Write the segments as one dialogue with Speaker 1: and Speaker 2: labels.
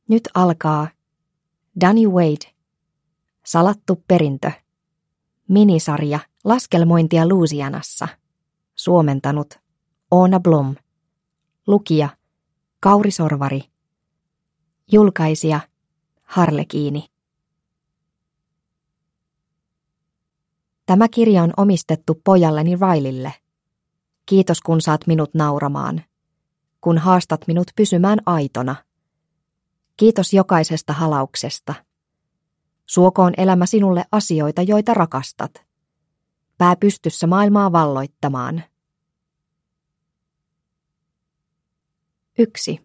Speaker 1: Nyt alkaa Danny Wade, salattu perintö, minisarja laskelmointia Louisianassa, suomentanut Oona Blom, lukija Kauri Sorvari, julkaisija Harlekiini. Tämä kirja on omistettu pojalleni Rileylle. Kiitos kun saat minut nauramaan, kun haastat minut pysymään aitona. Kiitos jokaisesta halauksesta. Suokoon elämä sinulle asioita, joita rakastat. Pää pystyssä maailmaa valloittamaan. 1.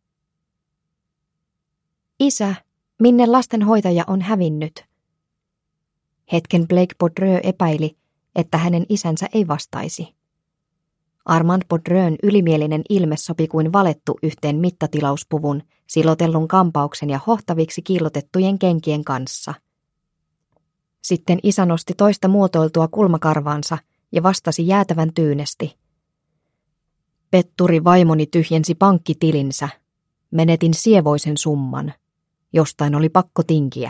Speaker 1: Isä, minne lastenhoitaja on hävinnyt? Hetken Blake Baudreux epäili, että hänen isänsä ei vastaisi. Armand Baudreun ylimielinen ilme sopi kuin valettu yhteen mittatilauspuvun, silotellun kampauksen ja hohtaviksi kiillotettujen kenkien kanssa. Sitten isä nosti toista muotoiltua kulmakarvaansa ja vastasi jäätävän tyynesti. Petturi vaimoni tyhjensi pankkitilinsä. Menetin sievoisen summan. Jostain oli pakko tinkiä.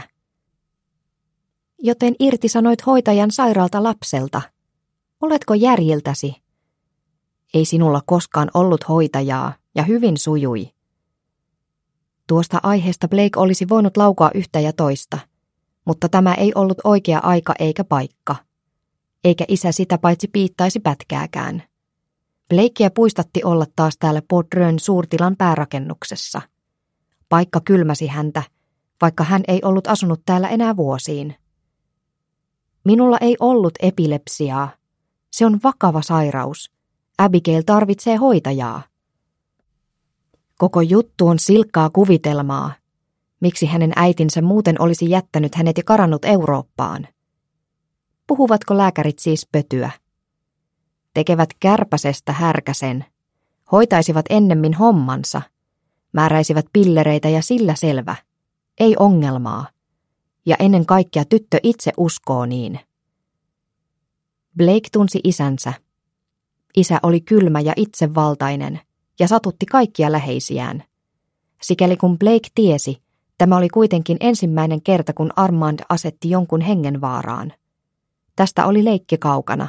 Speaker 1: Joten irtisanoit hoitajan sairaalta lapselta. Oletko järjiltäsi? Ei sinulla koskaan ollut hoitajaa, ja hyvin sujui. Tuosta aiheesta Blake olisi voinut laukoa yhtä ja toista, mutta tämä ei ollut oikea aika eikä paikka. Eikä isä sitä paitsi piittaisi pätkääkään. Blakea puistatti olla taas täällä Baudreun suurtilan päärakennuksessa. Paikka kylmäsi häntä, vaikka hän ei ollut asunut täällä enää vuosiin. Minulla ei ollut epilepsiaa. Se on vakava sairaus. Abigail tarvitsee hoitajaa. Koko juttu on silkkaa kuvitelmaa. Miksi hänen äitinsä muuten olisi jättänyt hänet ja karannut Eurooppaan? Puhuvatko lääkärit siis pötyä? Tekevät kärpäsestä härkäsen. Hoitaisivat ennemmin hommansa. Määräisivät pillereitä ja sillä selvä. Ei ongelmaa. Ja ennen kaikkea tyttö itse uskoo niin. Blake tunsi isänsä. Isä oli kylmä ja itsevaltainen ja satutti kaikkia läheisiään. Sikäli kun Blake tiesi, tämä oli kuitenkin ensimmäinen kerta, kun Armand asetti jonkun hengenvaaraan. Tästä oli leikki kaukana.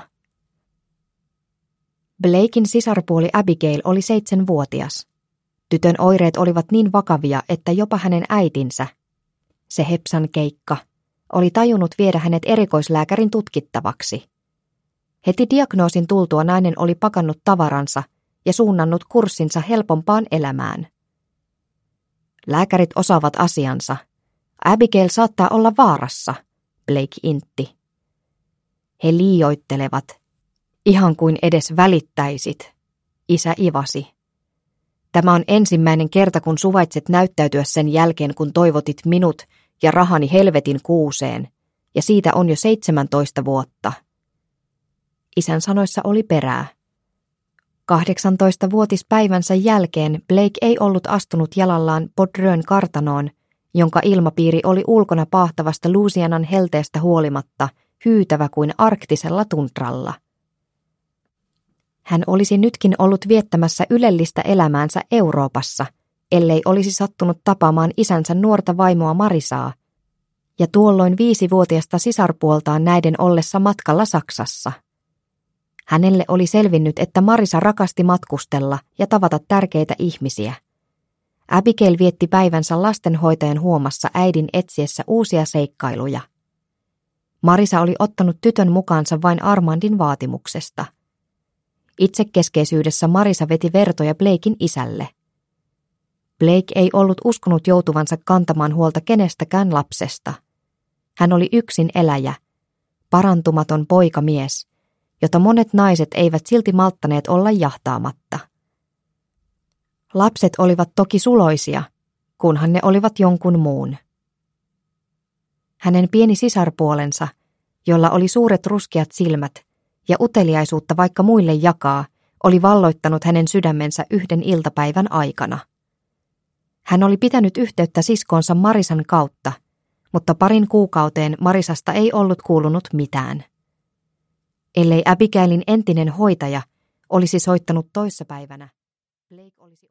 Speaker 1: Blaken sisarpuoli Abigail oli 7-vuotias. Tytön oireet olivat niin vakavia, että jopa hänen äitinsä, se Hepsan keikka, oli tajunnut viedä hänet erikoislääkärin tutkittavaksi. Heti diagnoosin tultua nainen oli pakannut tavaransa ja suunnannut kurssinsa helpompaan elämään. Lääkärit osaavat asiansa. Abigail saattaa olla vaarassa, Blake intti. He liioittelevat, ihan kuin edes välittäisit, isä ivasi. Tämä on ensimmäinen kerta, kun suvaitset näyttäytyä sen jälkeen, kun toivotit minut ja rahani helvetin kuuseen, ja siitä on jo 17 vuotta. Isän sanoissa oli perää. 18-vuotispäivänsä jälkeen Blake ei ollut astunut jalallaan Baudreun kartanoon, jonka ilmapiiri oli ulkona paahtavasta Louisianan helteestä huolimatta hyytävä kuin arktisella tundralla. Hän olisi nytkin ollut viettämässä ylellistä elämäänsä Euroopassa, ellei olisi sattunut tapaamaan isänsä nuorta vaimoa Marisaa, ja tuolloin 5-vuotiasta sisarpuoltaan näiden ollessa matkalla Saksassa. Hänelle oli selvinnyt, että Marisa rakasti matkustella ja tavata tärkeitä ihmisiä. Abigail vietti päivänsä lastenhoitajan huomassa äidin etsiessä uusia seikkailuja. Marisa oli ottanut tytön mukaansa vain Armandin vaatimuksesta. Itsekeskeisyydessä Marisa veti vertoja Blaken isälle. Blake ei ollut uskonut joutuvansa kantamaan huolta kenestäkään lapsesta. Hän oli yksin eläjä, parantumaton poikamies, jota monet naiset eivät silti malttaneet olla jahtaamatta. Lapset olivat toki suloisia, kunhan ne olivat jonkun muun. Hänen pieni sisarpuolensa, jolla oli suuret ruskeat silmät ja uteliaisuutta vaikka muille jakaa, oli valloittanut hänen sydämensä yhden iltapäivän aikana. Hän oli pitänyt yhteyttä siskoonsa Marisan kautta, mutta parin kuukauteen Marisasta ei ollut kuulunut mitään. Ellei Abigailin entinen hoitaja olisi soittanut toissapäivänä, Blake olisi